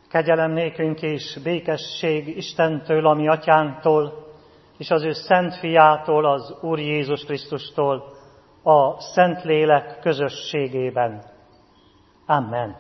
Kegyelem nékünk és békesség Istentől, a mi atyánktól, és az ő szent fiától, az Úr Jézus Krisztustól, a Szentlélek közösségében. Amen.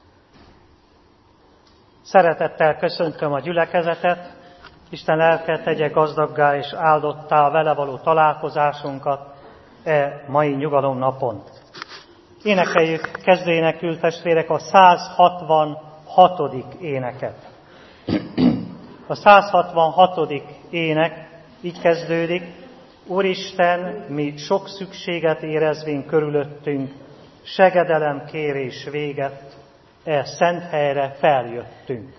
Szeretettel köszöntöm a gyülekezetet, Isten lelke tegye gazdaggá és áldottá a vele való találkozásunkat mai nyugalomnapon. Énekeljük kezdőénekül, testvérek, a 166. éneket. A 166. ének így kezdődik: Úristen, mi sok szükséget érezvén körülöttünk, segedelem kérés véget, szent helyre feljöttünk.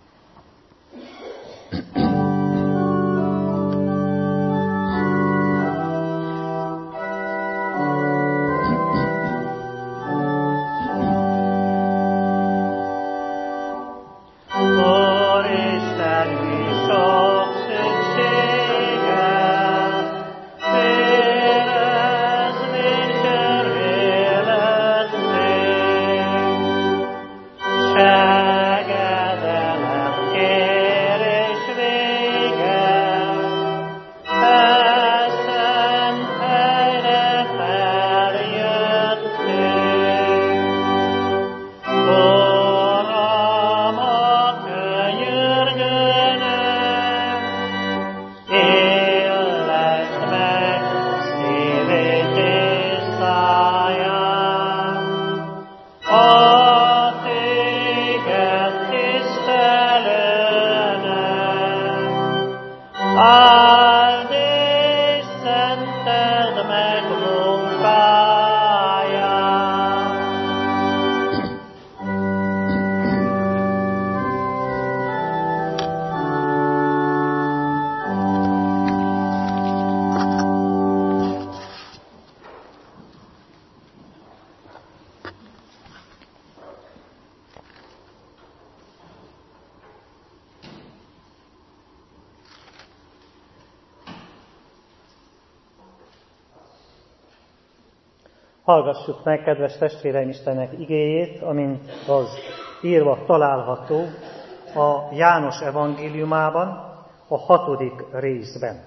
Hallgassuk meg, kedves testvéreim, Istennek igéjét, amint az írva található a János evangéliumában, a 6. részben.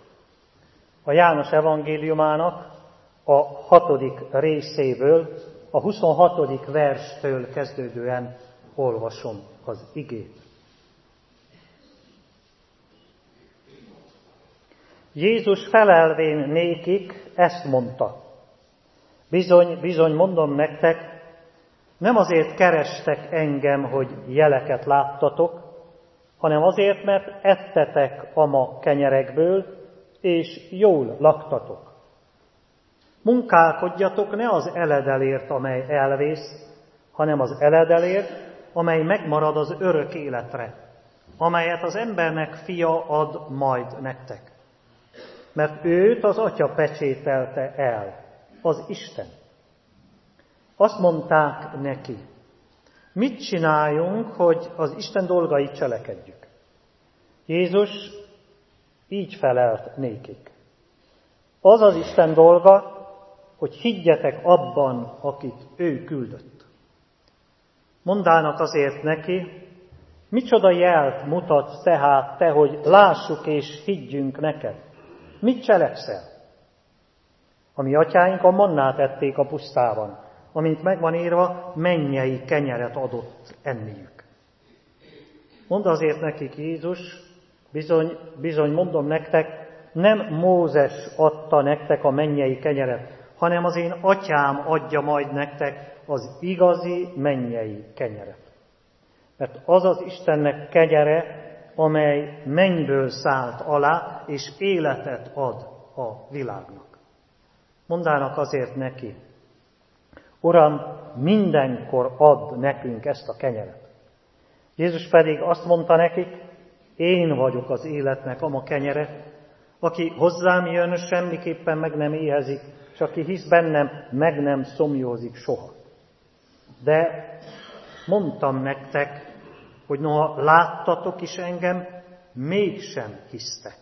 A János evangéliumának a 6. részéből, a 26. verstől kezdődően olvasom az igét. Jézus felelvén nékik ezt mondta: Bizony, bizony, mondom nektek, nem azért kerestek engem, hogy jeleket láttatok, hanem azért, mert ettetek a ma kenyerekből, és jól laktatok. Munkálkodjatok ne az eledelért, amely elvész, hanem az eledelért, amely megmarad az örök életre, amelyet az embernek fia ad majd nektek. Mert őt az Atya pecsételte el, az Isten. Azt mondták neki: mit csináljunk, hogy az Isten dolgait cselekedjük? Jézus így felelt nékik: az az Isten dolga, hogy higgyetek abban, akit ő küldött. Mondának azért neki: micsoda jelt mutatsz tehát te, hogy lássuk és higgyünk neked? Mit cselekszel? A mi atyáink a mannát ették a pusztában, amint megvan írva, mennyei kenyeret adott enniük. Mondd azért nekik Jézus: bizony, bizony, mondom nektek, nem Mózes adta nektek a mennyei kenyeret, hanem az én atyám adja majd nektek az igazi mennyei kenyeret. Mert az az Istennek kenyere, amely mennyből szállt alá, és életet ad a világnak. Mondának azért neki: Uram, mindenkor add nekünk ezt a kenyeret. Jézus pedig azt mondta nekik: én vagyok az életnek a ma kenyere, aki hozzám jön, semmiképpen meg nem éhezik, és aki hisz bennem, meg nem szomjózik soha. De mondtam nektek, hogy noha láttatok is engem, mégsem hisztek.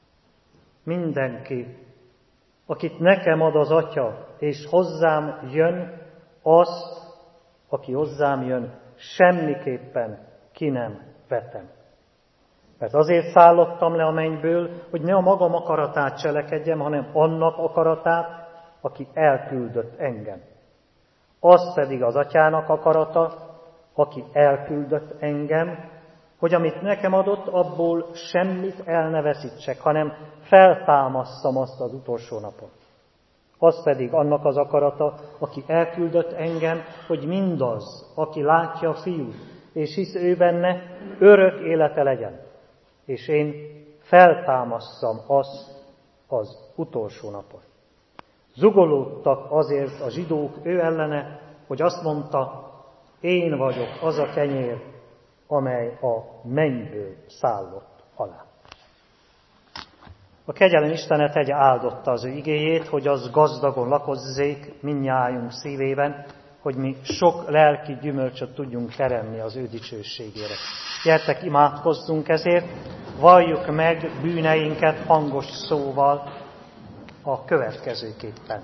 Mindenki, akit nekem ad az Atya, és hozzám jön, azt, aki hozzám jön, semmiképpen ki nem vetem. Mert azért szállottam le a mennyből, hogy ne a magam akaratát cselekedjem, hanem annak akaratát, aki elküldött engem. Az pedig az Atyának akarata, aki elküldött engem, hogy amit nekem adott, abból semmit el ne veszítsek, hanem feltámasszam azt az utolsó napon. Az pedig annak az akarata, aki elküldött engem, hogy mindaz, aki látja a Fiút, és hisz ő benne, örök élete legyen. És én feltámasszam azt az utolsó napon. Zugolódtak azért a zsidók ő ellene, hogy azt mondta, én vagyok az a kenyér, amely a mennyből szállott alá. A kegyelem Istene tegye áldotta az ő igéjét, hogy az gazdagon lakozzék mindnyájunk szívében, hogy mi sok lelki gyümölcsöt tudjunk teremni az ő dicsőségére. Gyertek, imádkozzunk ezért, valljuk meg bűneinket hangos szóval a következőképpen.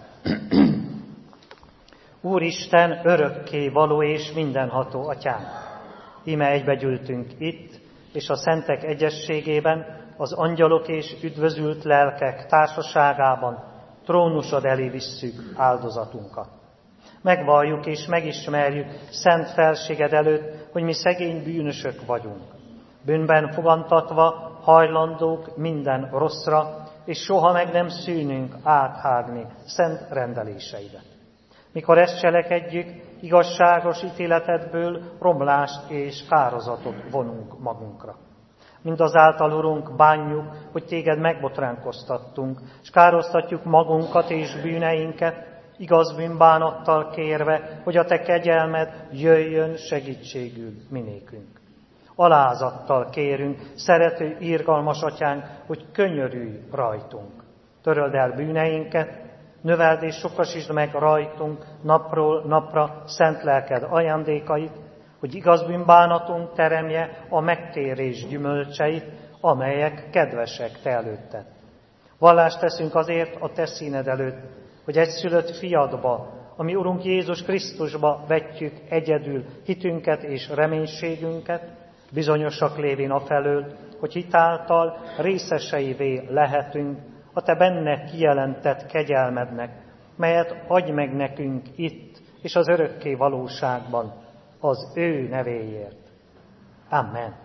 Úristen, örökké való és mindenható Atyánk, íme egybegyűltünk itt, és a szentek egyességében, az angyalok és üdvözült lelkek társaságában trónusod elé visszük áldozatunkat. Megvalljuk és megismerjük szent felséged előtt, hogy mi szegény bűnösök vagyunk. Bűnben fogantatva hajlandók minden rosszra, és soha meg nem szűnünk áthágni szent rendeléseidet. Mikor ezt cselekedjük, igazságos ítéletedből romlást és kározatot vonunk magunkra. Mindazáltal, Urunk, bánjuk, hogy téged megbotránkoztattunk, és károztatjuk magunkat és bűneinket, igaz bűnbánattal kérve, hogy a te kegyelmed jöjjön segítségül minékünk. Alázattal kérünk, szerető, irgalmas Atyánk, hogy könyörülj rajtunk. Töröld el bűneinket, növeld és sokasítsd meg rajtunk napról napra szent lelked ajándékait, hogy igaz bűnbánatunk teremje a megtérés gyümölcseit, amelyek kedvesek te előtted. Vallást teszünk azért a te színed előtt, hogy egyszülött fiadba, ami Urunk Jézus Krisztusba vetjük egyedül hitünket és reménységünket, bizonyosak lévén afelől, hogy hitáltal részeseivé lehetünk a te benne kijelentett kegyelmednek, melyet adj meg nekünk itt és az örökké valóságban, az ő nevéért. Amen.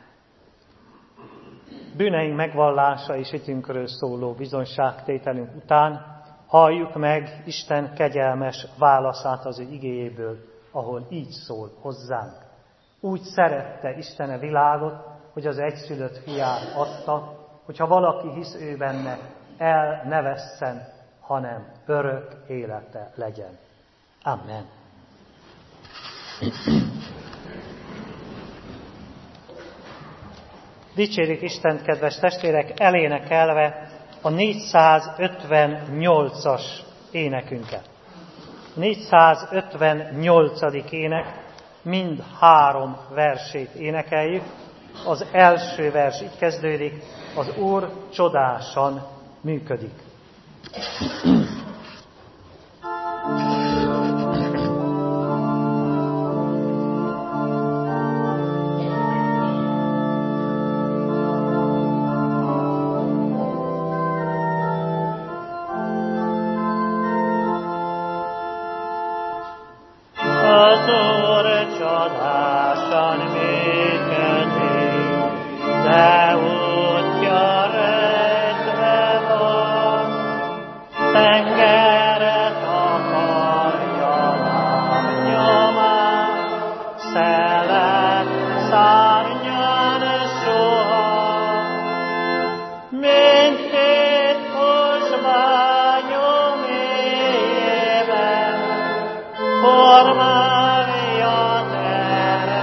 Bűneink megvallása és hitünkről szóló bizonyságtételünk után halljuk meg Isten kegyelmes válaszát az ő igéjéből, ahol így szól hozzánk. Úgy szerette Isten a világot, hogy az egyszülött fiát adta, hogyha valaki hisz ő benne, el ne vesszen, hanem örök élete legyen. Amen. Dicsérjük Istent, kedves testvérek, elénekelve a 458-as énekünket. 458. ének, mind 3 versét énekeljük. Az első vers így kezdődik, az Úr csodásan működik. Forma mia terra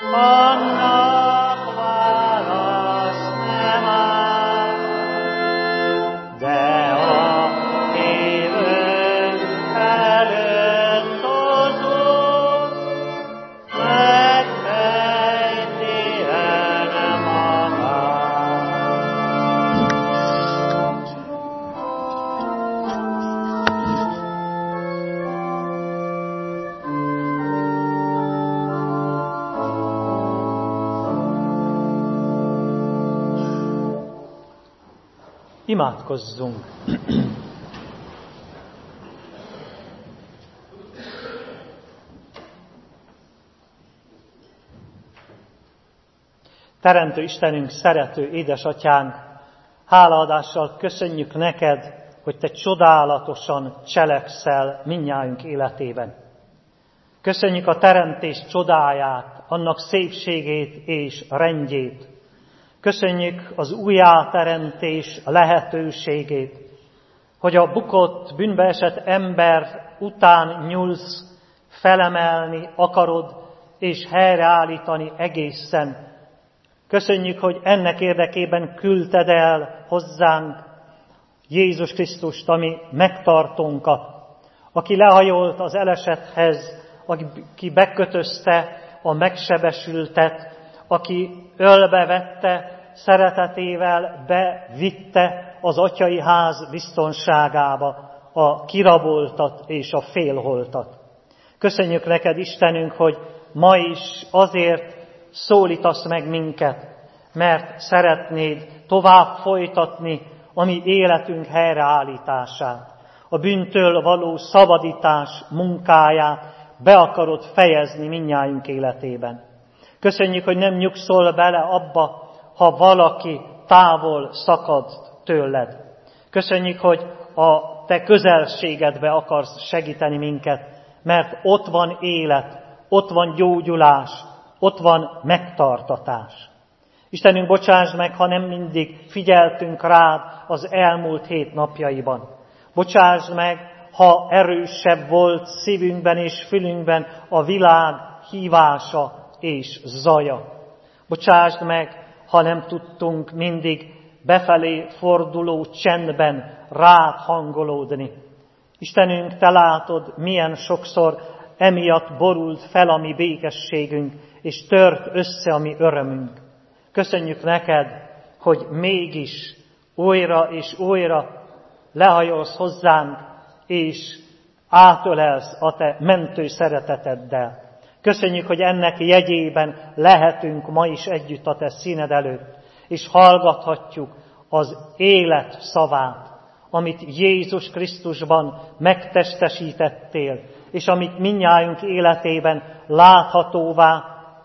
annak válasz nem áll, de a hívők előtt az Úr megfejti el magát. Imádkozzunk! Teremtő Istenünk, szerető édesatyánk, hálaadással köszönjük neked, hogy te csodálatosan cselekszel mindnyájunk életében. Köszönjük a teremtés csodáját, annak szépségét és rendjét. Köszönjük az újjáteremtés lehetőségét, hogy a bukott, bűnbe esett ember után nyúlsz, felemelni akarod és helyreállítani egészen. Köszönjük, hogy ennek érdekében küldted el hozzánk Jézus Krisztust, ami megtartónkat, aki lehajolt az elesetthez, aki bekötözte a megsebesültet, aki ölbevette, szeretetével bevitte az atyai ház biztonságába a kiraboltat és a félholtat. Köszönjük neked, Istenünk, hogy ma is azért szólítasz meg minket, mert szeretnéd tovább folytatni a mi életünk helyreállítását, a bűntől való szabadítás munkáját be akarod fejezni mindnyájunk életében. Köszönjük, hogy nem nyugszol bele abba, ha valaki távol szakad tőled. Köszönjük, hogy a te közelségedbe akarsz segíteni minket, mert ott van élet, ott van gyógyulás, ott van megtartatás. Istenünk, bocsásd meg, ha nem mindig figyeltünk rád az elmúlt 7 napjaiban. Bocsásd meg, ha erősebb volt szívünkben és fülünkben a világ hívása és zaja. Bocsásd meg, ha nem tudtunk mindig befelé forduló csendben rád hangolódni. Istenünk, te látod, milyen sokszor emiatt borult fel a mi békességünk, és tört össze a mi örömünk. Köszönjük neked, hogy mégis újra és újra lehajolsz hozzánk, és átölelsz a te mentő szereteteddel. Köszönjük, hogy ennek jegyében lehetünk ma is együtt a te színed előtt, és hallgathatjuk az élet szavát, amit Jézus Krisztusban megtestesítettél, és amit mindnyájunk életében láthatóvá,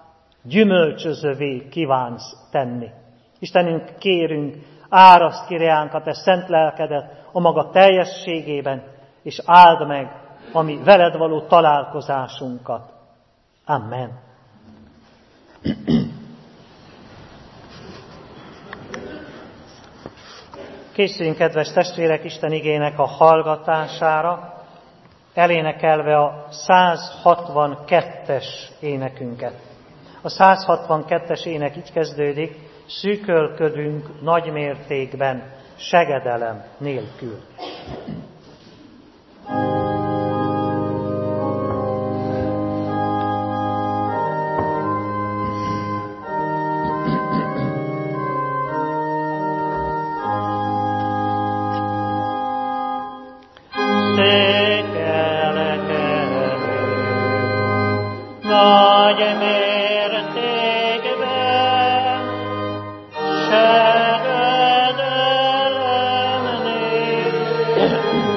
gyümölcsözővé kívánsz tenni. Istenünk, kérünk, áraszd ki reánk a te szent lelkedet a maga teljességében, és áld meg a mi veled való találkozásunkat. Amen. Készüljünk, kedves testvérek, Isten igének a hallgatására, elénekelve a 162-es énekünket. A 162-es ének így kezdődik: szűkölködünk nagy mértékben, segedelem nélkül. Segedelem nélkül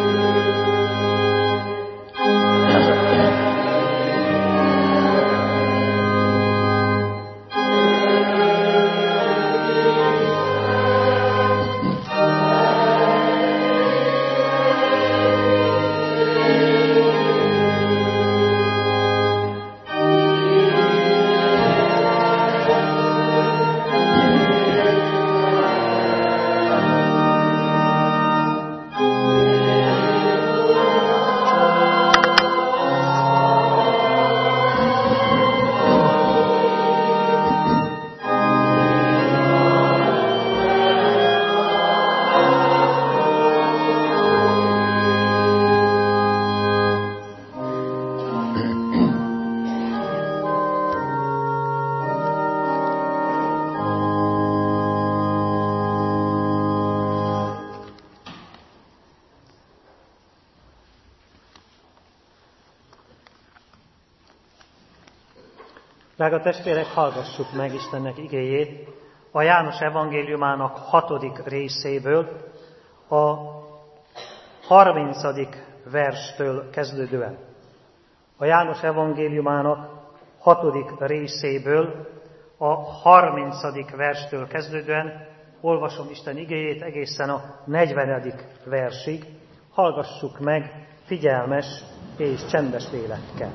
Drága testvérek, hallgassuk meg Istennek igéjét a János evangéliumának 6. részéből, a 30. verstől kezdődően. A János evangéliumának 6. részéből, a 30. verstől kezdődően olvasom Isten igéjét egészen a 40. versig. Hallgassuk meg figyelmes és csendes lélekkel.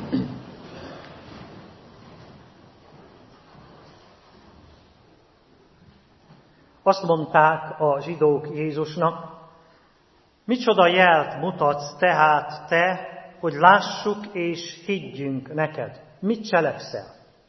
Azt mondták a zsidók Jézusnak: micsoda jelt mutatsz tehát te, hogy lássuk és higgyünk neked? Mit cselekszel?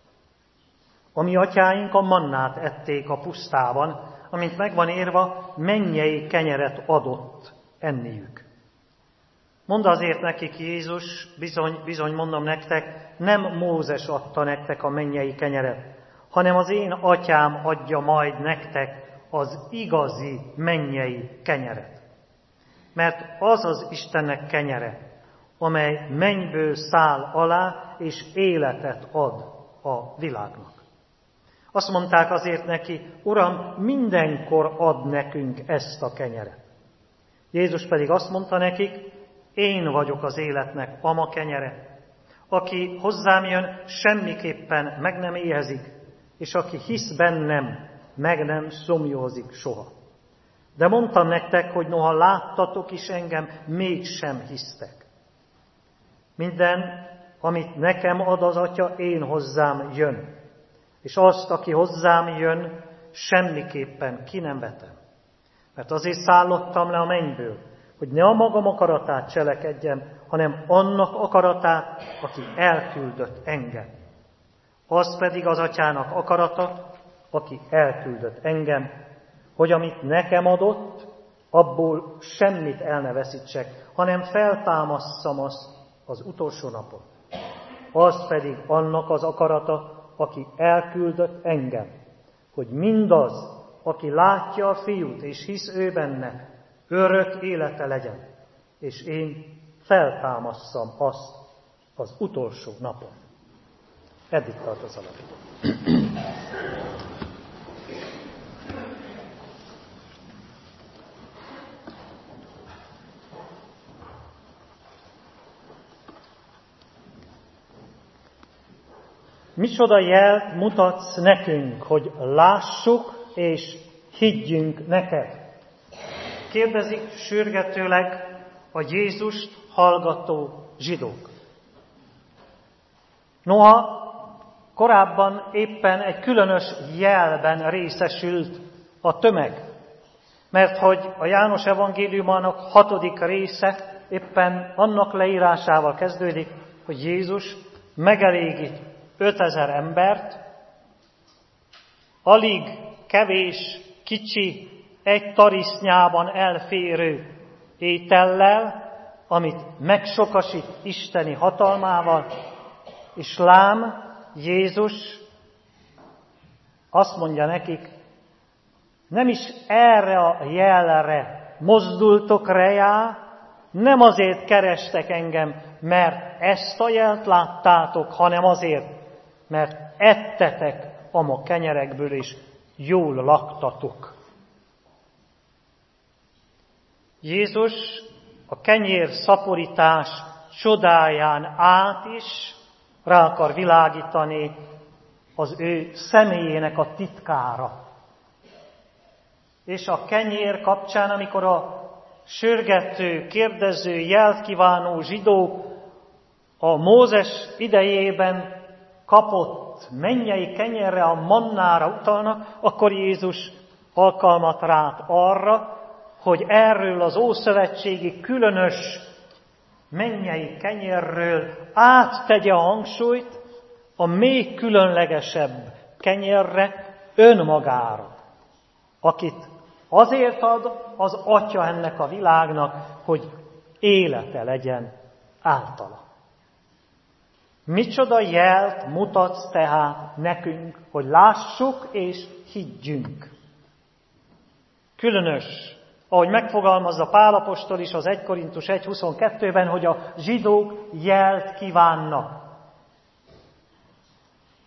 A mi atyáink a mannát ették a pusztában, amint megvan írva, mennyei kenyeret adott enniük. Mondd azért nekik Jézus: bizony mondom nektek, nem Mózes adta nektek a mennyei kenyeret, hanem az én atyám adja majd nektek az igazi mennyei kenyeret. Mert az az Istennek kenyere, amely mennyből száll alá, és életet ad a világnak. Azt mondták azért neki: Uram, mindenkor add nekünk ezt a kenyeret. Jézus pedig azt mondta nekik: én vagyok az életnek ama kenyere. Aki hozzám jön, semmiképpen meg nem éhezik, és aki hisz bennem, meg nem szomjózik soha. De mondtam nektek, hogy noha láttatok is engem, mégsem hisztek. Minden, amit nekem ad az Atya, én hozzám jön. És azt, aki hozzám jön, semmiképpen ki nem vetem. Mert azért szállottam le a mennyből, hogy ne a magam akaratát cselekedjem, hanem annak akaratát, aki elküldött engem. Az pedig az Atyának akarata, aki elküldött engem, hogy amit nekem adott, abból semmit el ne veszítsek, hanem feltámasszam azt az utolsó napon. Az pedig annak az akarata, aki elküldött engem, hogy mindaz, aki látja a Fiút és hisz ő benne, örök élete legyen, és én feltámasszam azt az utolsó napon. Eddig tart az alapító. Micsoda jelt mutatsz nekünk, hogy lássuk és higgyünk neked? Kérdezik sürgetőleg a Jézust hallgató zsidók. Noha korábban éppen egy különös jelben részesült a tömeg, mert hogy a János evangéliumának 6. része éppen annak leírásával kezdődik, hogy Jézus megelégít 5000 embert, alig kevés, kicsi, egy tarisznyában elférő étellel, amit megsokasít isteni hatalmával, és lám, Jézus azt mondja nekik: nem is erre a jelre mozdultok rá, nem azért kerestek engem, mert ezt a jelt láttátok, hanem azért, mert ettetek a ma kenyerekből, és jól laktatok. Jézus a kenyér szaporítás csodáján át is rá akar világítani az ő személyének a titkára. És a kenyér kapcsán, amikor a sürgető, kérdező, jelt kívánó zsidók a Mózes idejében kapott mennyei kenyérre, a mannára utalnak, akkor Jézus alkalmat rát arra, hogy erről az ószövetségi különös mennyei kenyérről áttegye a hangsúlyt a még különlegesebb kenyérre, önmagára, akit azért ad az Atya ennek a világnak, hogy élete legyen általa. Micsoda jelt mutatsz tehát nekünk, hogy lássuk és higgyünk. Különös, ahogy megfogalmazza Pál apostol is az 1 Korintus 1.22-ben, hogy a zsidók jelt kívánnak.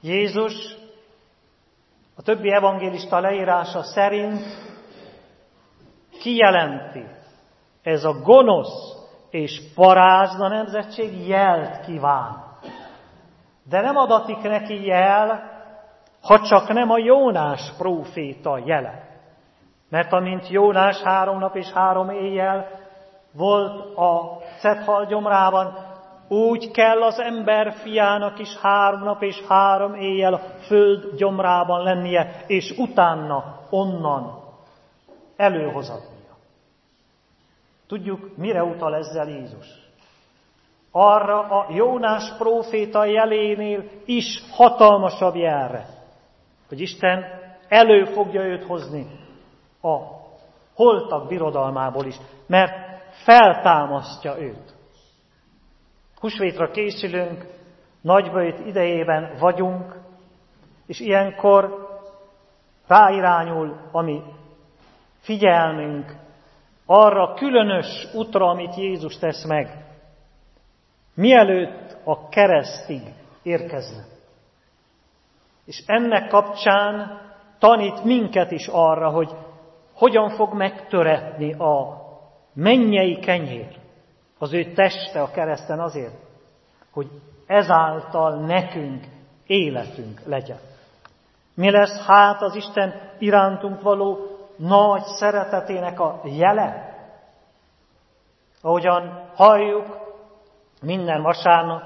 Jézus a többi evangélista leírása szerint kijelenti, ez a gonosz és parázna nemzetség jelt kíván. De nem adatik neki jel, ha csak nem a Jónás próféta jele. Mert amint Jónás 3 nap és 3 éjjel volt a Cethal gyomrában, úgy kell az ember fiának is 3 nap és 3 éjjel a föld gyomrában lennie, és utána onnan előhozatnia. Tudjuk, mire utal ezzel Jézus? Arra a Jónás próféta jelénél is hatalmasabb jelre, hogy Isten elő fogja őt hozni a holtak birodalmából is, mert feltámasztja őt. Húsvétra készülünk, nagyböjt idejében vagyunk, és ilyenkor ráirányul a mi figyelmünk arra a különös útra, amit Jézus tesz meg, mielőtt a keresztig érkezne. És ennek kapcsán tanít minket is arra, hogy hogyan fog megtöretni a mennyei kenyér, az ő teste a kereszten azért, hogy ezáltal nekünk életünk legyen. Mi lesz hát az Isten irántunk való nagy szeretetének a jele? Ahogyan halljuk minden vasárnap,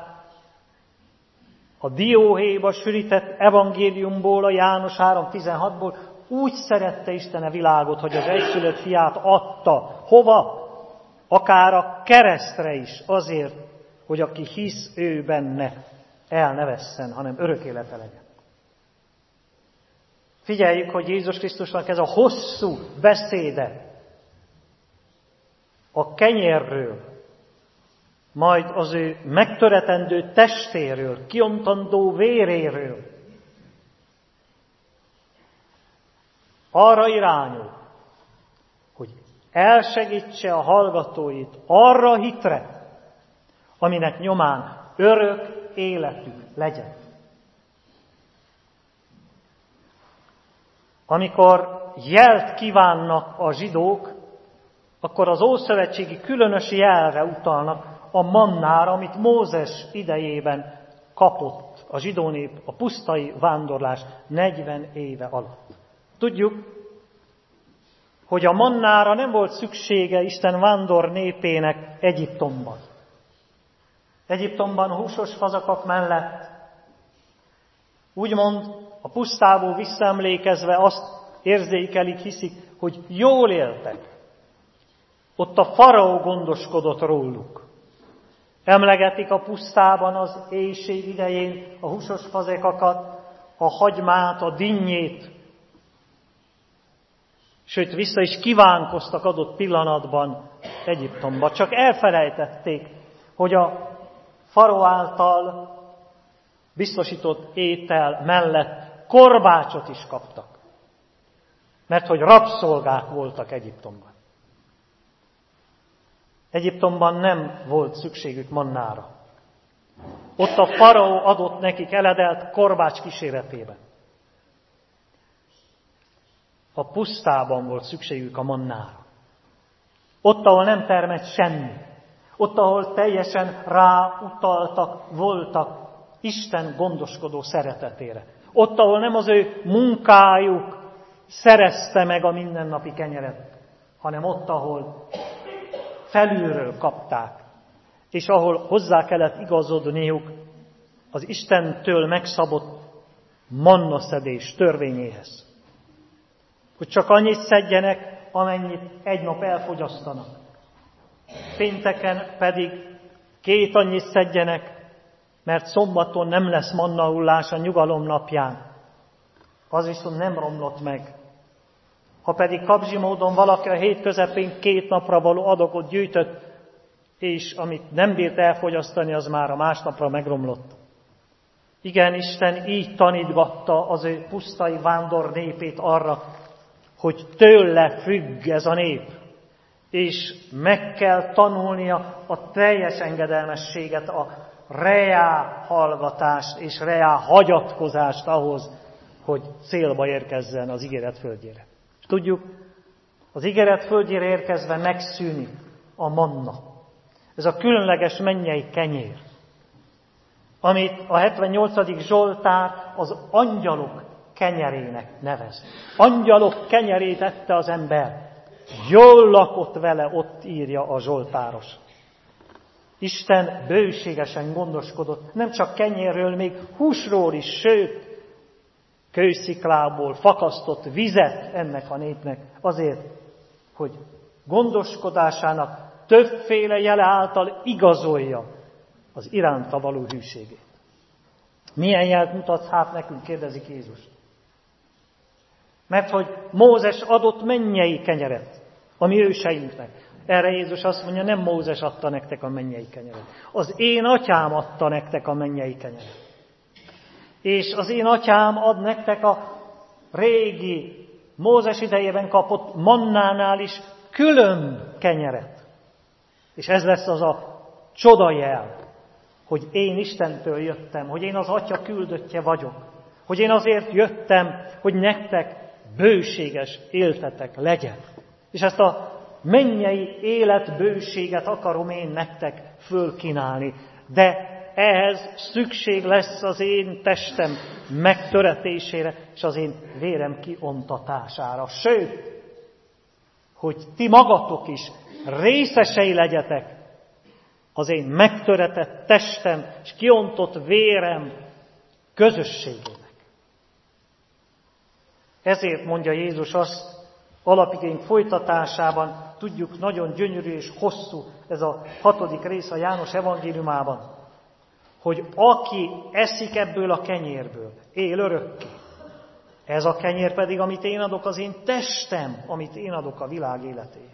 a dióhéjba sűrített evangéliumból, a János 3:16-ból, úgy szerette Isten a világot, hogy az egyszülött fiát adta. Hova? Akár a keresztre is, azért, hogy aki hisz ő benne, el ne vesszen, hanem örök élete legyen. Figyeljük, hogy Jézus Krisztusnak ez a hosszú beszéde a kenyérről, majd az ő megtöretendő testéről, kiontandó véréről arra irányul, hogy elsegítse a hallgatóit arra hitre, aminek nyomán örök életük legyen. Amikor jelt kívánnak a zsidók, akkor az ószövetségi különös jelre utalnak, a mannára, amit Mózes idejében kapott a zsidó nép a pusztai vándorlás 40 éve alatt. Tudjuk, hogy a mannára nem volt szüksége Isten vándor népének Egyiptomban. Egyiptomban húsos fazakak mellett, úgymond a pusztából visszaemlékezve azt érzékelik, hiszik, hogy jól éltek. Ott a faraó gondoskodott róluk. Emlegetik a pusztában az éjség idején a húsos fazekakat, a hagymát, a dinnyét, sőt, vissza is kívánkoztak adott pillanatban Egyiptomba. Csak elfelejtették, hogy a faraó által biztosított étel mellett korbácsot is kaptak. Mert hogy rabszolgák voltak Egyiptomban. Egyiptomban nem volt szükségük mannára. Ott a faraó adott nekik eledelt korbács kíséretében. A pusztában volt szükségük a mannára. Ott, ahol nem termett semmi. Ott, ahol teljesen ráutaltak voltak Isten gondoskodó szeretetére. Ott, ahol nem az ő munkájuk szerezte meg a mindennapi kenyeret, hanem ott, ahol felülről kapták, és ahol hozzá kellett igazodniuk az Istentől megszabott mannaszedés törvényéhez. Hogy csak annyit szedjenek, amennyit egy nap elfogyasztanak. Pénteken pedig 2 annyit szedjenek, mert szombaton nem lesz mannahullás a nyugalom napján. Az viszont nem romlott meg. Ha pedig kapzsi módon valaki a hét közepén 2 napra való adagot gyűjtött, és amit nem bírt elfogyasztani, az már a másnapra megromlott. Igen, Isten így tanítgatta az ő pusztai vándor népét arra, hogy tőle függ ez a nép, és meg kell tanulnia a teljes engedelmességet, a reá hallgatást és reá hagyatkozást ahhoz, hogy célba érkezzen az ígéret földjére. És tudjuk, az ígéret földjére érkezve megszűnik a manna. Ez a különleges mennyei kenyér, amit a 78. Zsoltár az angyalok kenyerének nevez. Angyalok kenyerét ette az ember. Jól lakott vele, ott írja a zsoltáros. Isten bőségesen gondoskodott, nem csak kenyérről, még húsról is, sőt, kősziklából fakasztott vizet ennek a népnek, azért, hogy gondoskodásának többféle jele által igazolja az iránta való hűségét. Milyen jelt mutatsz hát nekünk, kérdezik Jézus. Mert hogy Mózes adott mennyei kenyeret a mi őseinknek. Erre Jézus azt mondja, nem Mózes adta nektek a mennyei kenyeret. Az én atyám adta nektek a mennyei kenyeret. És az én atyám ad nektek a régi, Mózes idejében kapott mannánál is külön kenyeret. És ez lesz az a csodajel, hogy én Istentől jöttem, hogy én az Atya küldöttje vagyok, hogy én azért jöttem, hogy nektek bőséges éltetek legyen. És ezt a mennyei életbőséget akarom én nektek fölkínálni. De ehhez szükség lesz az én testem megtöretésére, és az én vérem kiontatására. Sőt, hogy ti magatok is részesei legyetek az én megtöretett testem és kiontott vérem közösségének. Ezért mondja Jézus azt alapigény folytatásában, tudjuk, nagyon gyönyörű és hosszú ez a 6. rész a János evangéliumában, hogy aki eszik ebből a kenyérből, él örökké. Ez a kenyér pedig, amit én adok, az én testem, amit én adok a világ életéért.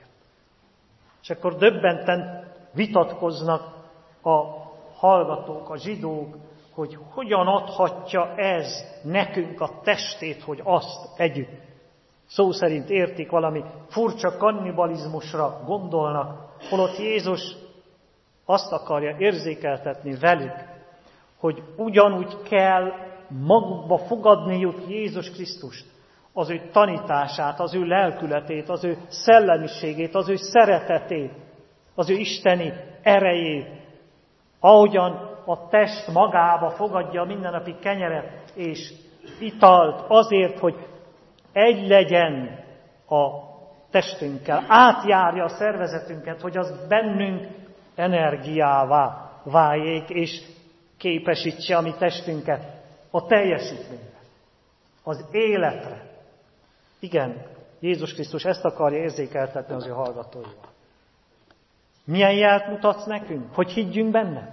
És akkor döbbenten vitatkoznak a hallgatók, a zsidók, hogy hogyan adhatja ez nekünk a testét, hogy azt együtt. Szó szerint értik, valami furcsa kannibalizmusra gondolnak, holott Jézus azt akarja érzékeltetni velük, hogy ugyanúgy kell magukba fogadniuk Jézus Krisztust, az ő tanítását, az ő lelkületét, az ő szellemiségét, az ő szeretetét, az ő isteni erejét, ahogyan a test magába fogadja a mindennapi kenyeret és italt azért, hogy egy legyen a testünkkel, átjárja a szervezetünket, hogy az bennünk energiává váljék, és képesítse a mi testünket a teljesítményre, az életre. Igen, Jézus Krisztus ezt akarja érzékeltetni az ő hallgatóival. Milyen jelt mutatsz nekünk, hogy higgyünk benne?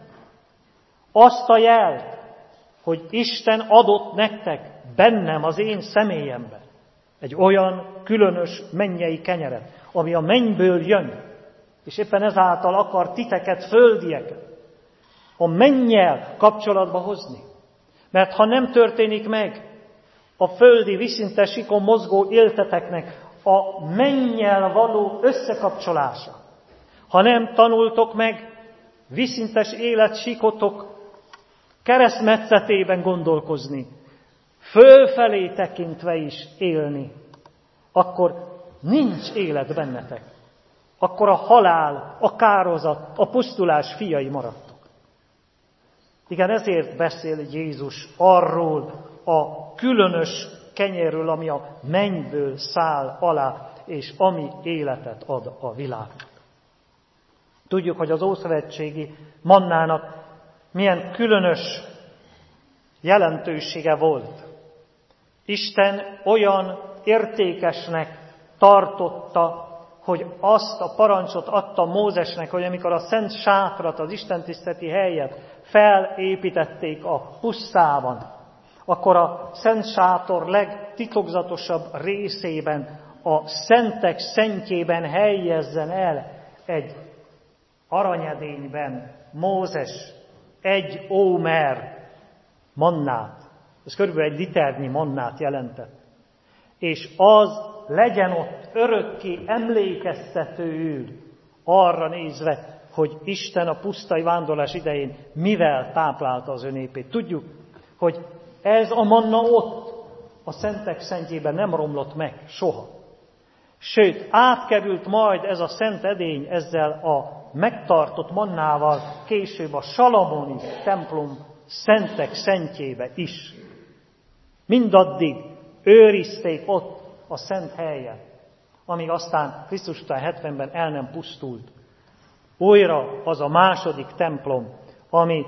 Azt a jelt, hogy Isten adott nektek bennem, az én személyemben egy olyan különös mennyei kenyeret, ami a mennyből jön, és éppen ezáltal akar titeket, földieket, a mennyel kapcsolatba hozni. Mert ha nem történik meg a földi viszintes síkon mozgó élteteknek a mennyel való összekapcsolása, ha nem tanultok meg viszintes életsíkotok keresztmetszetében gondolkozni, fölfelé tekintve is élni, akkor nincs élet bennetek. Akkor a halál, a kározat, a pusztulás fiai maradtok. Igen, ezért beszél Jézus arról a különös kenyérről, ami a mennyből száll alá, és ami életet ad a világnak. Tudjuk, hogy az ószövetségi mannának milyen különös jelentősége volt. Isten olyan értékesnek tartotta, hogy azt a parancsot adta Mózesnek, hogy amikor a szent sátrat, az istentiszteleti helyet felépítették a pusztában, akkor a szent sátor legtitokzatosabb részében, a szentek szentjében helyezzen el egy aranyedényben Mózes egy ómer mannát. Ez körülbelül egy liternyi mannát jelentett. És az legyen ott örökké emlékeztetőül arra nézve, hogy Isten a pusztai vándorlás idején mivel táplálta az ő népét. Tudjuk, hogy ez a manna ott, a szentek szentjében nem romlott meg soha. Sőt, átkerült majd ez a szent edény ezzel a megtartott mannával később a salamoni templom szentek szentjébe is. Mindaddig őrizték ott a szent helyen, amíg aztán Krisztus után 70-ben el nem pusztult. Újra az a második templom, ami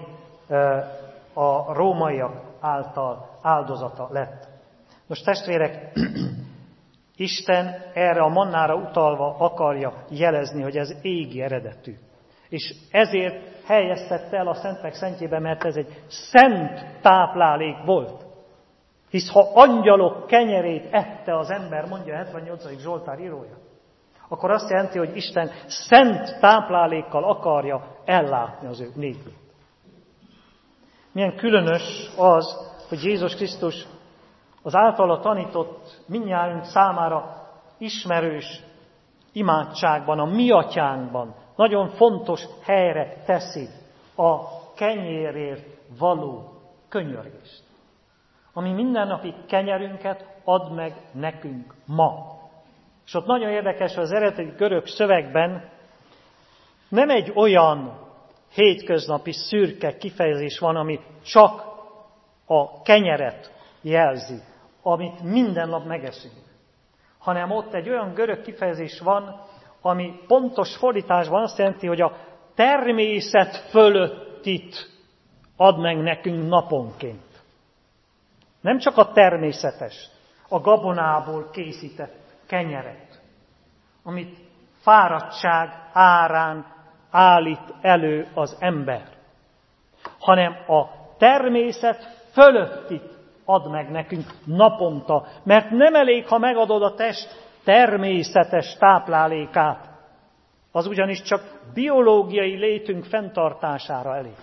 a rómaiak által áldozata lett. Most testvérek, Isten erre a mannára utalva akarja jelezni, hogy ez égi eredetű. És ezért helyeztette el a szentek szentjébe, mert ez egy szent táplálék volt. Hisz ha angyalok kenyerét ette az ember, mondja a 78. Zsoltár írója, akkor azt jelenti, hogy Isten szent táplálékkal akarja ellátni az ő népét. Milyen különös az, hogy Jézus Krisztus az általa tanított mindnyájunk számára ismerős imádságban, a mi atyánkban nagyon fontos helyre teszi a kenyérért való könyörgést. Ami mindennapi kenyerünket ad meg nekünk ma. És ott nagyon érdekes, hogy az eredeti görög szövegben nem egy olyan hétköznapi szürke kifejezés van, ami csak a kenyeret jelzi, amit minden nap megeszünk. Hanem ott egy olyan görög kifejezés van, ami pontos fordításban azt jelenti, hogy a természet fölöttit ad meg nekünk naponként. Nem csak a természetes, a gabonából készített kenyeret, amit fáradtság árán állít elő az ember, hanem a természet fölöttit ad meg nekünk naponta, mert nem elég, ha megadod a test természetes táplálékát, az ugyanis csak biológiai létünk fenntartására elég.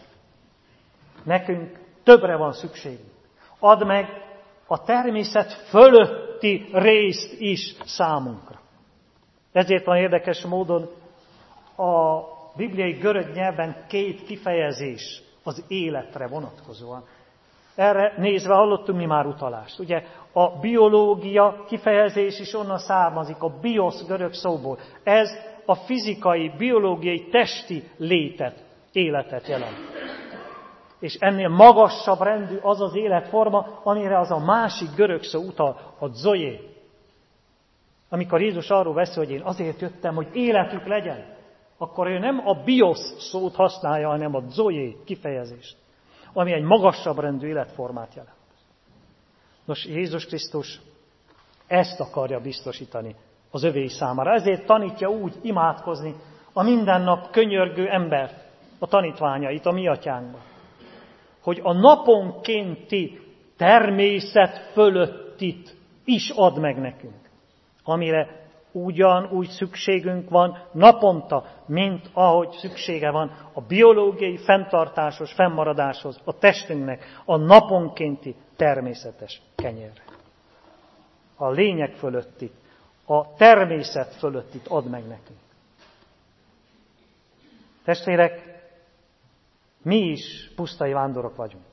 Nekünk többre van szükségünk. Add meg a természet fölötti részt is számunkra. Ezért van érdekes módon a bibliai görög nyelven két kifejezés az életre vonatkozóan. Erre nézve hallottunk mi már utalást. Ugye a biológia kifejezés is onnan származik, a biosz görög szóból. Ez a fizikai, biológiai, testi létet, életet jelent. És ennél magasabb rendű az az életforma, amire az a másik görög szó utal, a zoé. Amikor Jézus arról beszél, hogy én azért jöttem, hogy életük legyen, akkor ő nem a biosz szót használja, hanem a zoé kifejezést, ami egy magasabb rendű életformát jelent. Nos, Jézus Krisztus ezt akarja biztosítani az övéi számára. Ezért tanítja úgy imádkozni a mindennap könyörgő embert, a tanítványait, a mi atyánkban, hogy a naponkénti természet fölöttit is ad meg nekünk, amire ugyanúgy szükségünk van naponta, mint ahogy szüksége van a biológiai fenntartásos fennmaradáshoz, a testünknek a naponkénti természetes kenyérre. A lényeg fölötti, a természet fölöttit ad meg nekünk. Testvérek, mi is pusztai vándorok vagyunk.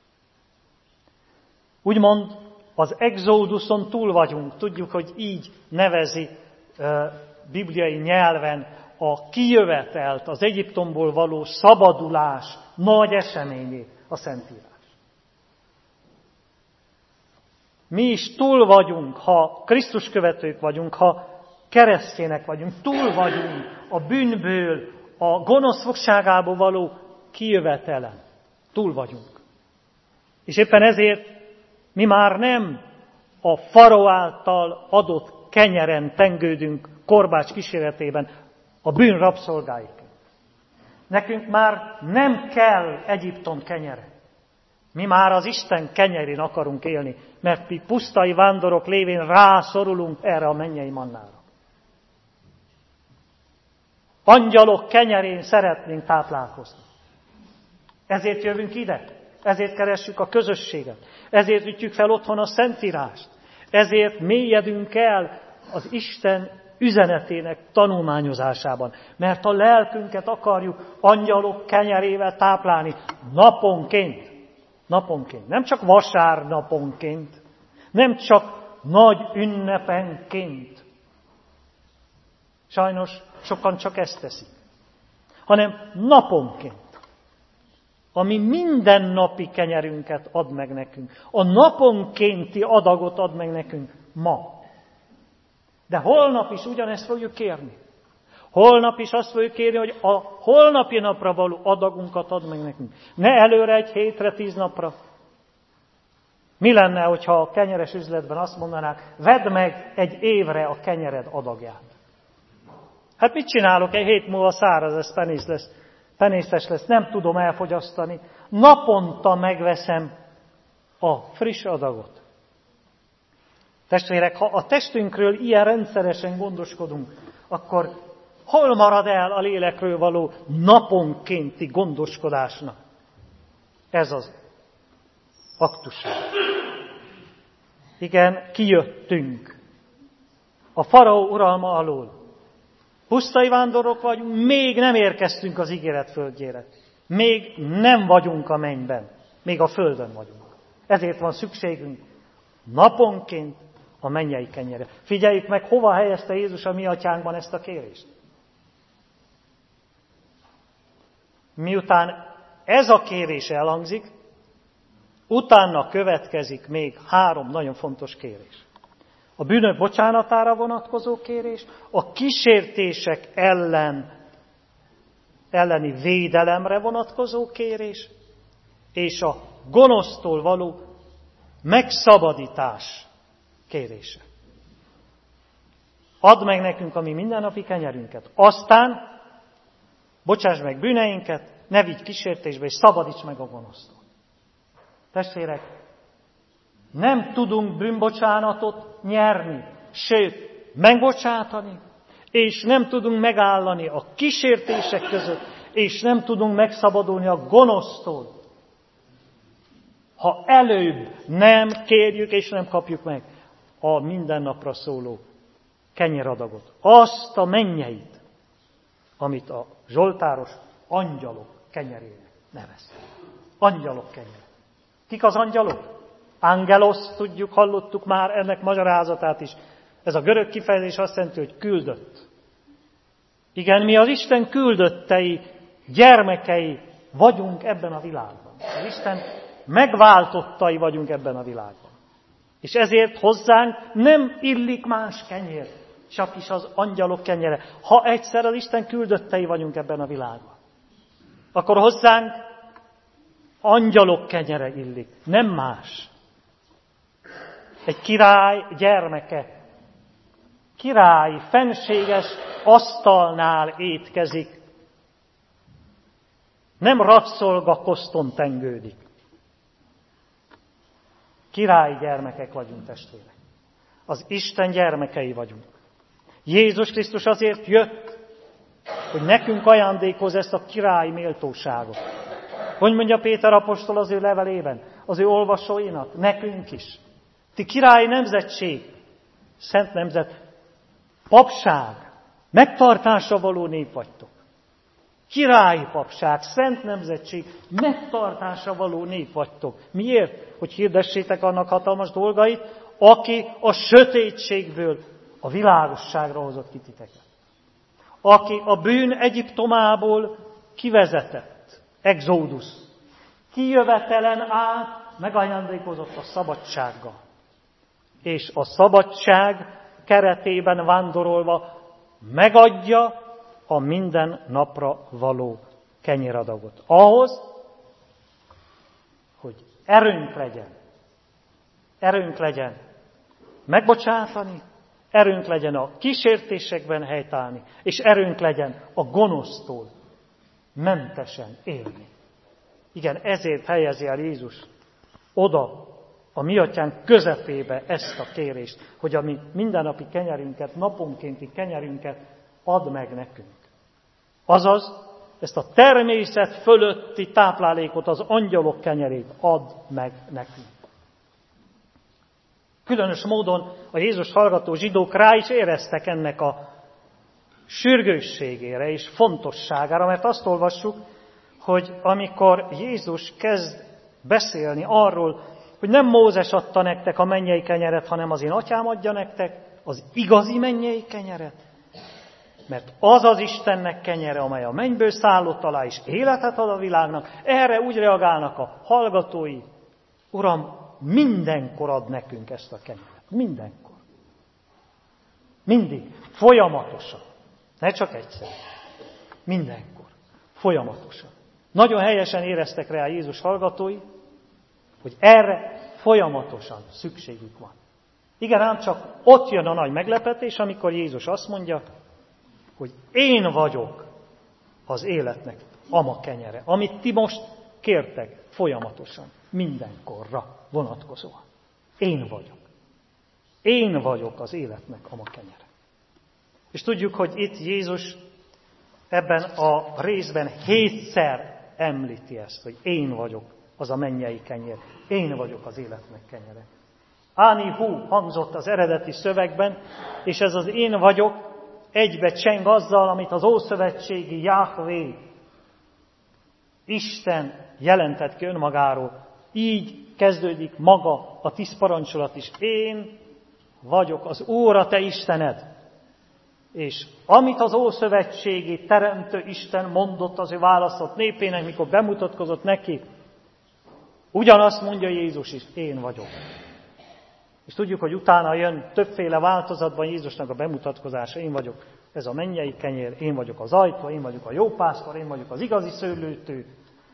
Úgymond az exóduszon túl vagyunk, tudjuk, hogy így nevezi bibliai nyelven a kijövetelt, az Egyiptomból való szabadulás nagy eseményét a Szentírás. Mi is túl vagyunk, ha Krisztus követők vagyunk, ha keresztjének vagyunk, túl vagyunk a bűnből, a gonosz fogságából való kijövetelen. Túl vagyunk. És éppen ezért mi már nem a farao által adott kenyeren tengődünk korbács kíséretében a bűn rabszolgáiként. Nekünk már nem kell Egyiptom kenyere. Mi már az Isten kenyerén akarunk élni, mert mi pusztai vándorok lévén rászorulunk erre a mennyei mannára. Angyalok kenyerén szeretnénk táplálkozni. Ezért jövünk ide, ezért keressük a közösséget, ezért ütjük fel otthon a Szentírást, ezért mélyedünk el az Isten üzenetének tanulmányozásában, mert a lelkünket akarjuk angyalok kenyerével táplálni naponként. Naponként. Nem csak vasárnaponként, nem csak nagy ünnepenként. Sajnos sokan csak ezt teszik, hanem naponként. Ami mindennapi kenyerünket ad meg nekünk. A naponkénti adagot ad meg nekünk ma. De holnap is ugyanezt fogjuk kérni. Holnap is azt fogjuk kérni, hogy a holnapi napra való adagunkat ad meg nekünk. Ne előre egy hétre, 10 napra. Mi lenne, hogyha a kenyeres üzletben azt mondanák, vedd meg egy évre a kenyered adagját. Hát mit csinálok? Egy hét múlva száraz lesz, penészes lesz, nem tudom elfogyasztani. Naponta megveszem a friss adagot. Testvérek, ha a testünkről ilyen rendszeresen gondoskodunk, akkor hol marad el a lélekről való naponkénti gondoskodásnak? Ez az aktus. Igen, kijöttünk a faraó uralma alól. Pusztai vándorok vagyunk, még nem érkeztünk az ígéret földjére. Még nem vagyunk a mennyben, még a földön vagyunk. Ezért van szükségünk naponként a mennyei kenyerre. Figyeljük meg, hova helyezte Jézus a mi atyánkban ezt a kérést. Miután ez a kérés elhangzik, utána következik még 3 nagyon fontos kérés. A bűnök bocsánatára vonatkozó kérés, a kísértések elleni védelemre vonatkozó kérés, és a gonosztól való megszabadítás kérése. Add meg nekünk a mi mindennapi kenyerünket. Aztán bocsáss meg bűneinket, ne vigy kísértésbe, és szabadíts meg a gonosztól. Testvérek, nem tudunk bűnbocsánatot nyerni, sőt, megbocsátani, és nem tudunk megállani a kísértések között, és nem tudunk megszabadulni a gonosztól, ha előbb nem kérjük és nem kapjuk meg a mindennapra szóló kenyeradagot. Azt a mennyeit, amit a zsoltáros angyalok kenyerének nevez. Angyalok kenyere. Kik az angyalok? Angelos, tudjuk, hallottuk már ennek magyarázatát is. Ez a görög kifejezés azt jelenti, hogy küldött. Igen, mi az Isten küldöttei, gyermekei vagyunk ebben a világban. Az Isten megváltottai vagyunk ebben a világban. És ezért hozzánk nem illik más kenyér, csak is az angyalok kenyere. Ha egyszer az Isten küldöttei vagyunk ebben a világban, akkor hozzánk angyalok kenyere illik, nem más. Egy király gyermeke, királyi, fenséges asztalnál étkezik. Nem rabszolga koszton tengődik. Királyi gyermekek vagyunk, testvérek. Az Isten gyermekei vagyunk. Jézus Krisztus azért jött, hogy nekünk ajándékoz ezt a királyi méltóságot. Hogy mondja Péter apostol az ő levelében, az ő olvasóinak, nekünk is. Ti királyi nemzetség, szent nemzet, papság, megtartásra való nép vagytok. Királyi papság, szent nemzetség, megtartásra való nép vagytok. Miért? Hogy hirdessétek annak hatalmas dolgait, aki a sötétségből a világosságra hozott ki titeket. Aki a bűn Egyiptomából kivezetett, exodus, kijövetelen át megajándékozott a szabadsággal. És a szabadság keretében vándorolva megadja a minden napra való kenyéradagot. Ahhoz, hogy erőnk legyen megbocsátani, erőnk legyen a kísértésekben helytállni, és erőnk legyen a gonosztól mentesen élni. Igen, ezért helyezi el Jézus oda a mi atyánk közepébe ezt a kérést, hogy a mi mindennapi kenyerünket, naponkénti kenyerünket add meg nekünk. Azaz, ezt a természet fölötti táplálékot, az angyalok kenyerét add meg nekünk. Különös módon a Jézus hallgató zsidók rá is éreztek ennek a sürgősségére és fontosságára, mert azt olvassuk, hogy amikor Jézus kezd beszélni arról, hogy nem Mózes adta nektek a mennyei kenyeret, hanem az én atyám adja nektek az igazi mennyei kenyeret. Mert az az Istennek kenyere, amely a mennyből szállott alá, és életet ad a világnak. Erre úgy reagálnak a hallgatói: Uram, mindenkor ad nekünk ezt a kenyeret. Mindenkor. Mindig. Folyamatosan. Ne csak egyszer. Mindenkor. Folyamatosan. Nagyon helyesen éreztek rá Jézus hallgatói, hogy erre folyamatosan szükségük van. Igen, ám csak ott jön a nagy meglepetés, amikor Jézus azt mondja, hogy én vagyok az életnek ama kenyere, amit ti most kértek folyamatosan, mindenkorra vonatkozóan. Én vagyok. Én vagyok az életnek ama kenyere. És tudjuk, hogy itt Jézus ebben a részben 7-szer említi ezt, hogy én vagyok az a mennyei kenyér. Én vagyok az életnek kenyere. Áni hú hangzott az eredeti szövegben, és ez az én vagyok egybe cseng azzal, amit az ószövetségi Jahvé, Isten jelentett ki önmagáról. Így kezdődik maga a 10 parancsolat is. Én vagyok az Úr, a te Istened. És amit az ószövetségi teremtő Isten mondott az ő választott népének, mikor bemutatkozott neki, ugyanazt mondja Jézus is, én vagyok. És tudjuk, hogy utána jön többféle változatban Jézusnak a bemutatkozása. Én vagyok ez a mennyei kenyér, én vagyok az ajtó, én vagyok a jó pásztor, én vagyok az igazi szőlőtő.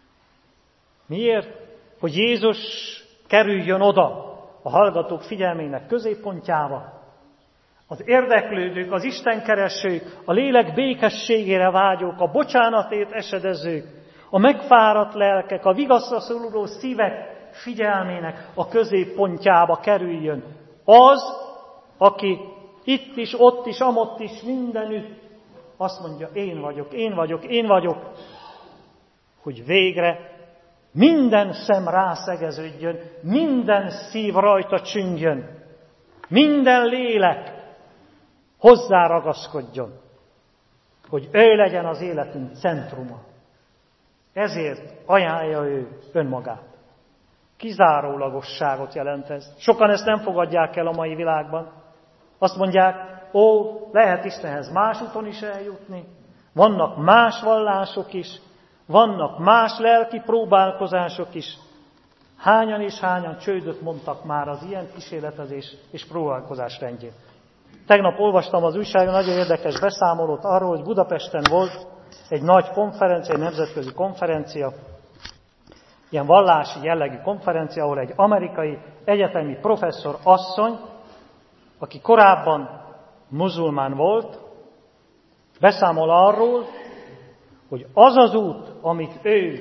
Miért? Hogy Jézus kerüljön oda a hallgatók figyelmének középpontjába. Az érdeklődők, az istenkeresők, a lélek békességére vágyók, a bocsánatért esedezők, a megfáradt lelkek, a vigaszra szoruló szívek figyelmének a középpontjába kerüljön. Az, aki itt is, ott is, amott is, mindenütt azt mondja, én vagyok, én vagyok, én vagyok, hogy végre minden szem rászegeződjön, minden szív rajta csüngjön, minden lélek hozzáragaszkodjon, hogy ő legyen az életünk centruma. Ezért ajánlja ő önmagát. Kizárólagosságot jelent ez. Sokan ezt nem fogadják el a mai világban. Azt mondják, lehet Istenhez más úton is eljutni, vannak más vallások is, vannak más lelki próbálkozások is. Hányan és hányan csődöt mondtak már az ilyen kísérletezés és próbálkozás rendjén. Tegnap olvastam az újságon nagyon érdekes beszámolót arról, hogy Budapesten volt egy nagy konferencia, egy nemzetközi konferencia, ilyen vallási jellegű konferencia, ahol egy amerikai egyetemi professzor asszony, aki korábban muzulmán volt, beszámol arról, hogy az az út, amit ő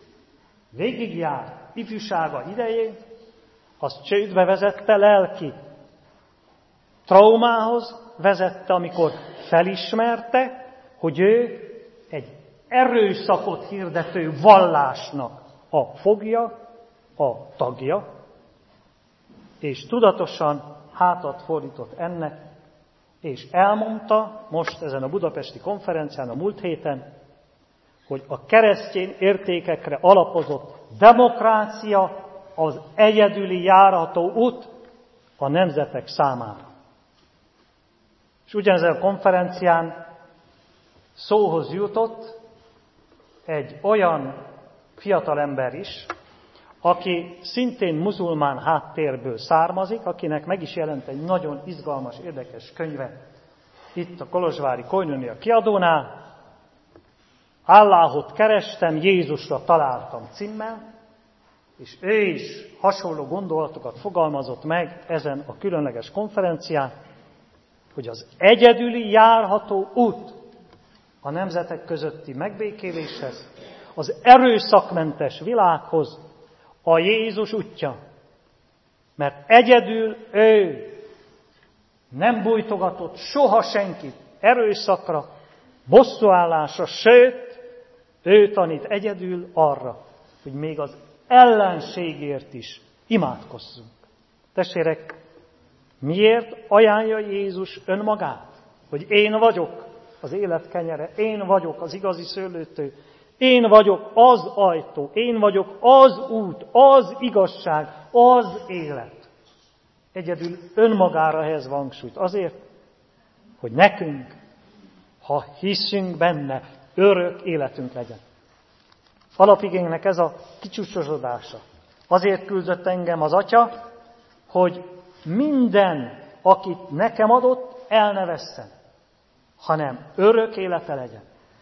végigjár ifjúsága idején, az csődbe vezette, lelki traumához vezette, amikor felismerte, hogy ő egy erőszakot hirdető vallásnak a fogja, a tagja, és tudatosan hátat fordított ennek, és elmondta most ezen a budapesti konferencián a múlt héten, hogy a keresztény értékekre alapozott demokrácia az egyedüli járható út a nemzetek számára. És ugyanezen a konferencián szóhoz jutott egy olyan fiatalember is, aki szintén muzulmán háttérből származik, akinek meg is jelent egy nagyon izgalmas, érdekes könyve itt a kolozsvári Koinonia kiadónál. Allahot kerestem, Jézusra találtam címmel, és ő is hasonló gondolatokat fogalmazott meg ezen a különleges konferencián, hogy az egyedüli járható út a nemzetek közötti megbékéléshez, az erőszakmentes világhoz a Jézus útja. Mert egyedül ő nem bújtogatott soha senkit erőszakra, bosszúállásra, sőt, ő tanít egyedül arra, hogy még az ellenségért is imádkozzunk. Testvérek, miért ajánlja Jézus önmagát? Hogy én vagyok az élet kenyere, én vagyok az igazi szőlőtő, én vagyok az ajtó, én vagyok az út, az igazság, az élet. Egyedül önmagára helyez hangsúlyt azért, hogy nekünk, ha hiszünk benne, örök életünk legyen. Alapigénynek ez a kicsúcsosodása. Azért küldött engem az Atya, hogy minden, akit nekem adott, el ne vesszen, hanem örök élete legyen.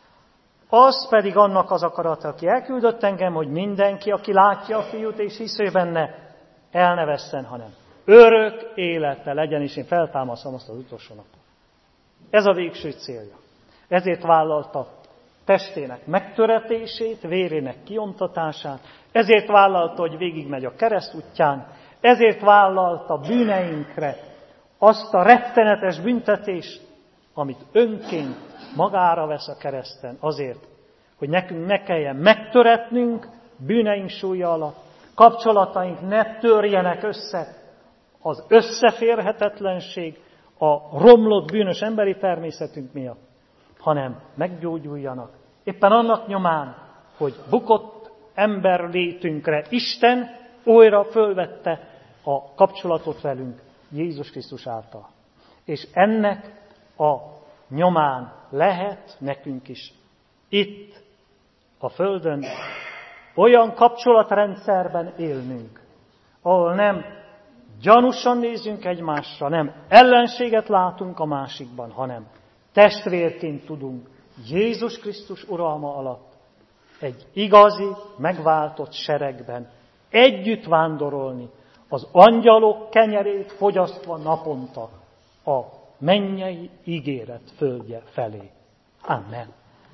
Az pedig annak az akarata, aki elküldött engem, hogy mindenki, aki látja a Fiút és hisz benne, el ne vesszen, hanem örök élete legyen, és én feltámasztom azt az utolsó napon. Ez a végső célja. Ezért vállalta testének megtöretését, vérének kiontatását, ezért vállalta, hogy végigmegy a kereszt útján, ezért vállalta bűneinkre azt a rettenetes büntetést, amit önként magára vesz a kereszten, azért, hogy nekünk ne kelljen megtöretnünk bűneink súlya alatt, kapcsolataink ne törjenek össze, az összeférhetetlenség, a romlott bűnös emberi természetünk miatt, hanem meggyógyuljanak. Éppen annak nyomán, hogy bukott emberlétünkre Isten újra fölvette a kapcsolatot velünk Jézus Krisztus által. És ennek a nyomán lehet nekünk is itt a Földön olyan kapcsolatrendszerben élnünk, ahol nem gyanúsan nézünk egymásra, nem ellenséget látunk a másikban, hanem testvérként tudunk Jézus Krisztus uralma alatt egy igazi, megváltott seregben együtt vándorolni, az angyalok kenyerét fogyasztva naponta a mennyei ígéret földje felé. Amen.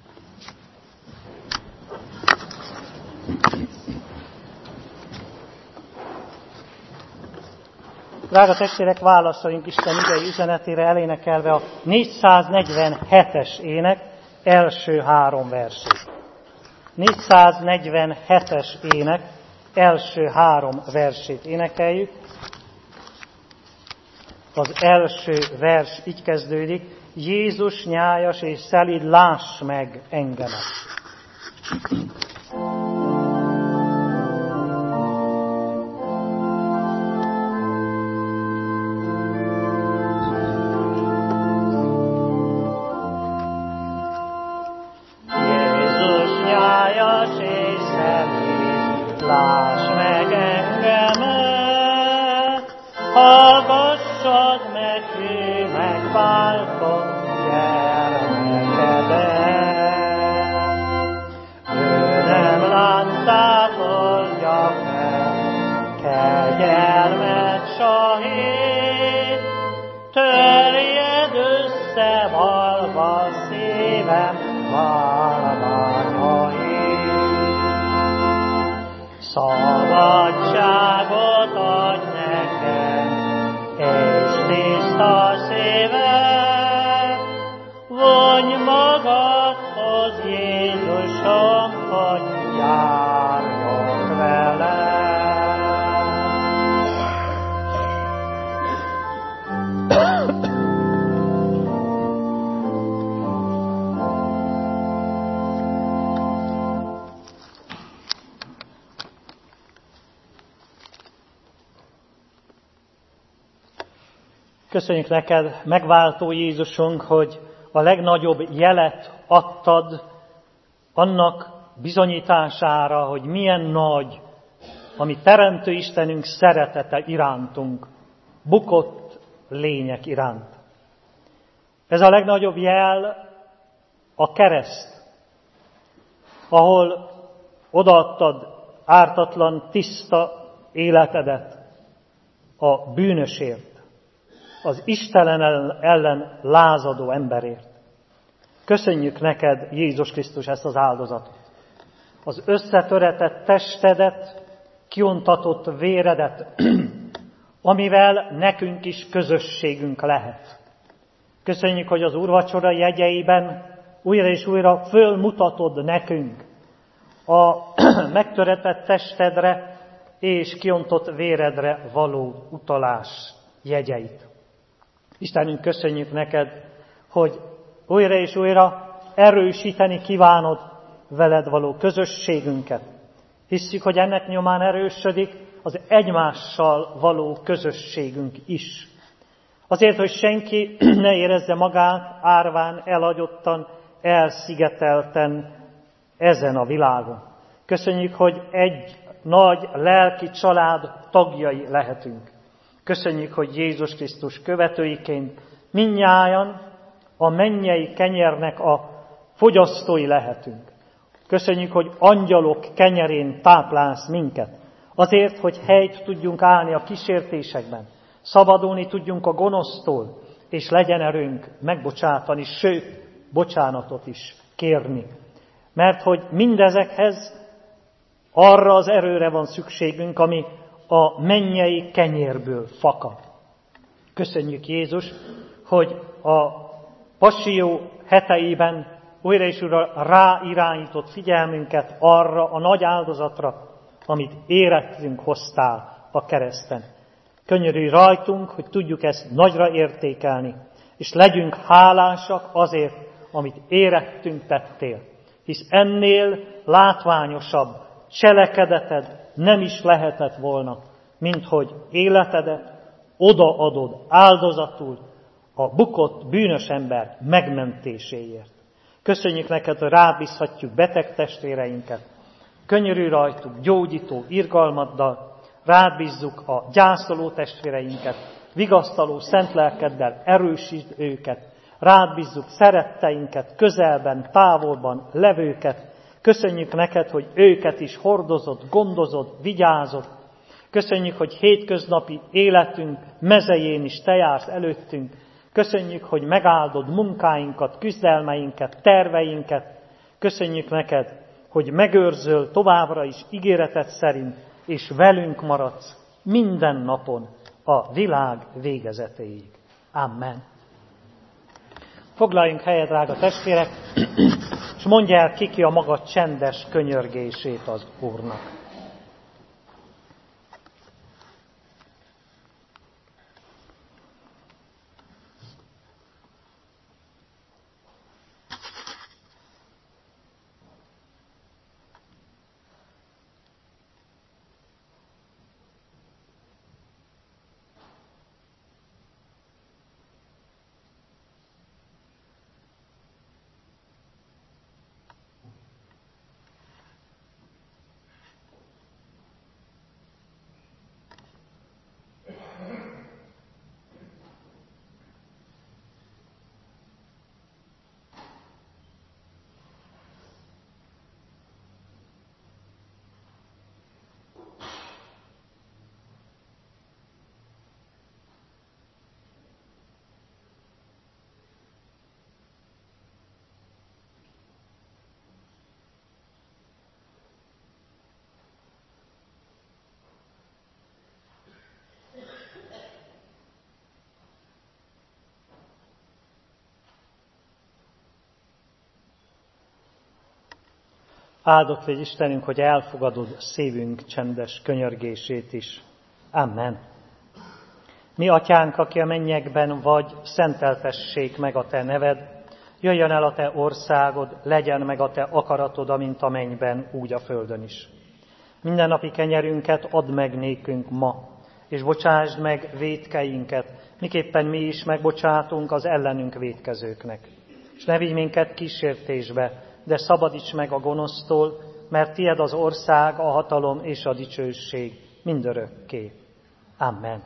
Drága testvérek, válaszoljunk Isten idei üzenetére, elénekelve a 447-es ének első 3 versét. 447-es ének első 3 versét énekeljük. Az első vers így kezdődik: Jézus nyájas és szelíd, láss meg engemet. Szabadságot adj nekem, és tiszta szívet, vonj magadhoz, Jézusom, hogy járjak veled. Köszönjük neked, megváltó Jézusunk, hogy a legnagyobb jelet adtad annak bizonyítására, hogy milyen nagy a mi Teremtő Istenünk szeretete irántunk, bukott lények iránt. Ez a legnagyobb jel a kereszt, ahol odaadtad ártatlan, tiszta életedet a bűnösért, az Isten ellen lázadó emberért. Köszönjük neked, Jézus Krisztus, ezt az áldozatot. Az összetöretett testedet, kiontatott véredet, amivel nekünk is közösségünk lehet. Köszönjük, hogy az úrvacsora jegyeiben újra és újra fölmutatod nekünk a megtöretett testedre és kiontott véredre való utalás jegyeit. Istenünk, köszönjük neked, hogy újra és újra erősíteni kívánod veled való közösségünket. Hisszük, hogy ennek nyomán erősödik az egymással való közösségünk is. Azért, hogy senki ne érezze magát árván, elagyottan, elszigetelten ezen a világon. Köszönjük, hogy egy nagy lelki család tagjai lehetünk. Köszönjük, hogy Jézus Krisztus követőiként mindnyájan a mennyei kenyérnek a fogyasztói lehetünk. Köszönjük, hogy angyalok kenyerén táplálsz minket. Azért, hogy helyt tudjunk állni a kísértésekben, szabadulni tudjunk a gonosztól, és legyen erőnk megbocsátani, sőt, bocsánatot is kérni. Mert hogy mindezekhez arra az erőre van szükségünk, ami a mennyei kenyérből fakad. Köszönjük, Jézus, hogy a passió heteiben újra és újra ráirányított figyelmünket arra a nagy áldozatra, amit érettünk hoztál a kereszten. Könyörülj rajtunk, hogy tudjuk ezt nagyra értékelni, és legyünk hálásak azért, amit érettünk tettél. Hisz ennél látványosabb cselekedeted nem is lehetett volna, mint hogy életedet odaadod áldozatul a bukott bűnös ember megmentéséért. Köszönjük neked, hogy rábízhatjuk beteg testvéreinket. Könyörülj rajtuk gyógyító irgalmaddal, rábízzuk a gyászoló testvéreinket, vigasztaló szent lelkeddel erősítsd őket, rábízzuk szeretteinket, közelben, távolban levőket. Köszönjük neked, hogy őket is hordozod, gondozod, vigyázod. Köszönjük, hogy hétköznapi életünk mezején is te jársz előttünk. Köszönjük, hogy megáldod munkáinkat, küzdelmeinket, terveinket. Köszönjük neked, hogy megőrzöl továbbra is ígéreted szerint, és velünk maradsz minden napon a világ végezetéig. Amen. Foglaljunk helyet, drága testvérek, és mondja el ki a maga csendes könyörgését az Úrnak. Áldott légy Istenünk, hogy elfogadod szívünk csendes könyörgését is. Amen. Mi atyánk, aki a mennyekben vagy, szenteltessék meg a te neved, jöjjön el a te országod, legyen meg a te akaratod, amint a mennyben, úgy a földön is. Mindennapi kenyerünket add meg nékünk ma, és bocsásd meg vétkeinket, miképpen mi is megbocsátunk az ellenünk vétkezőknek. És ne vigy minket kísértésbe, de szabadíts meg a gonosztól, mert tied az ország, a hatalom és a dicsőség mindörökké. Amen.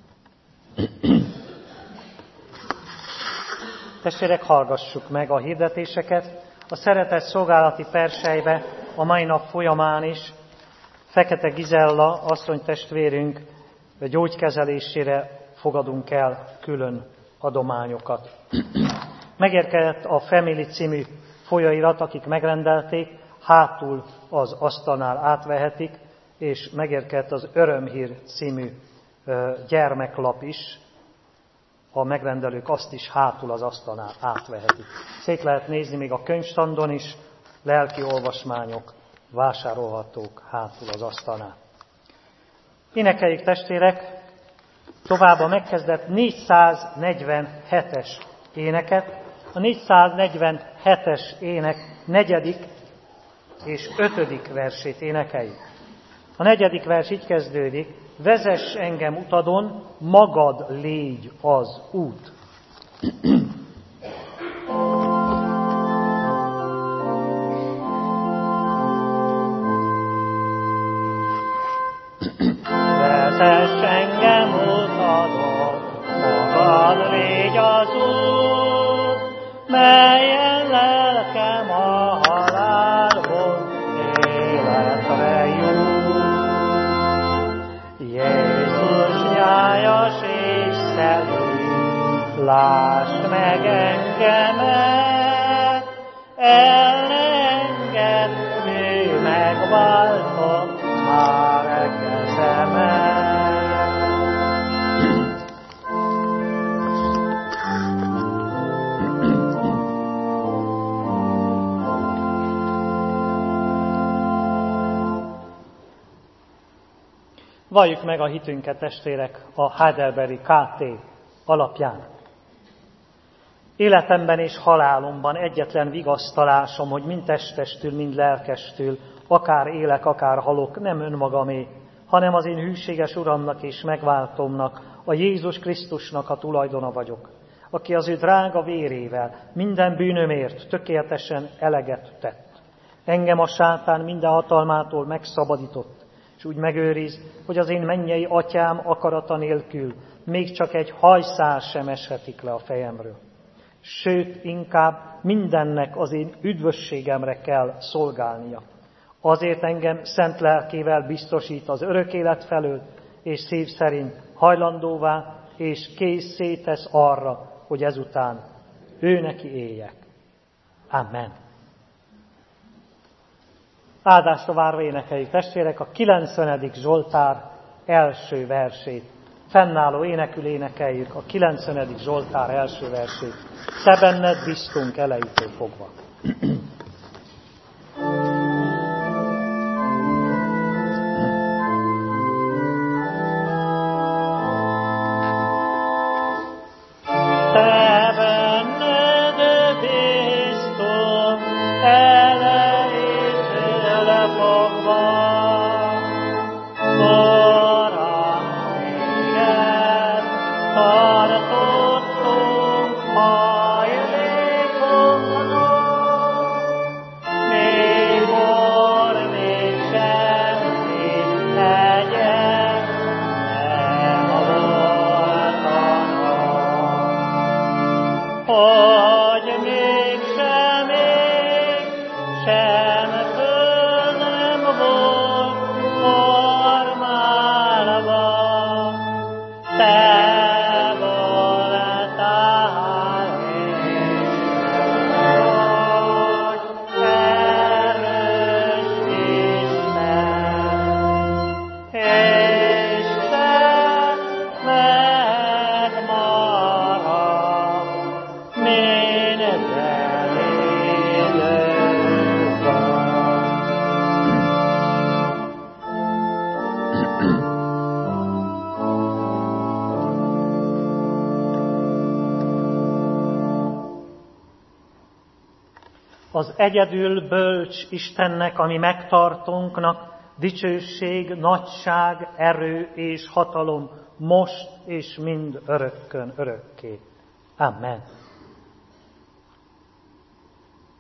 Testvérek, hallgassuk meg a hirdetéseket. A szeretet szolgálati persejbe a mai nap folyamán is Fekete Gizella asszony testvérünk gyógykezelésére fogadunk el külön adományokat. Megérkezett a Family című folyóirat, akik megrendelték, hátul az asztalnál átvehetik, és megérkezett az Örömhír című gyermeklap is, a megrendelők azt is hátul az asztalnál átvehetik. Szét lehet nézni még a könyvstandon is, lelki olvasmányok vásárolhatók hátul az asztalnál. Énekeljük, testvérek, tovább a megkezdett 447-es éneket, a 447-es ének 4. és 5. versét énekeljük. A 4. vers így kezdődik: vezess engem utadon, magad légy az út. Vezess engem utadon, magad légy az út, melyen lelkem a halálból életre jut. Jézus nyájas és szelíd, lásd meg engemet, el ne engedd, ő megváltott már kezemet. Valljuk meg a hitünket, testvérek, a Heidelbergi KT alapján. Életemben és halálomban egyetlen vigasztalásom, hogy mind testestül, mind lelkestül, akár élek, akár halok, nem önmagamé, hanem az én hűséges Uramnak és megváltomnak, a Jézus Krisztusnak a tulajdona vagyok, aki az ő drága vérével minden bűnömért tökéletesen eleget tett. Engem a sátán minden hatalmától megszabadított, és úgy megőriz, hogy az én mennyei atyám akarata nélkül még csak egy hajszál sem eshetik le a fejemről. Sőt, inkább mindennek az én üdvösségemre kell szolgálnia. Azért engem szent lelkével biztosít az örök élet felől, és szív szerint hajlandóvá és készé tesz arra, hogy ezután ő neki éljek. Amen. Áldásra várva énekeljük, testvérek, a 90. Zsoltár első versét. Fennálló énekül énekeljük a 90. Zsoltár első versét. Te benned biztunk elejétől fogva. Az egyedül bölcs Istennek, ami megtartónknak, dicsőség, nagyság, erő és hatalom most és mind örökkön örökké. Amen.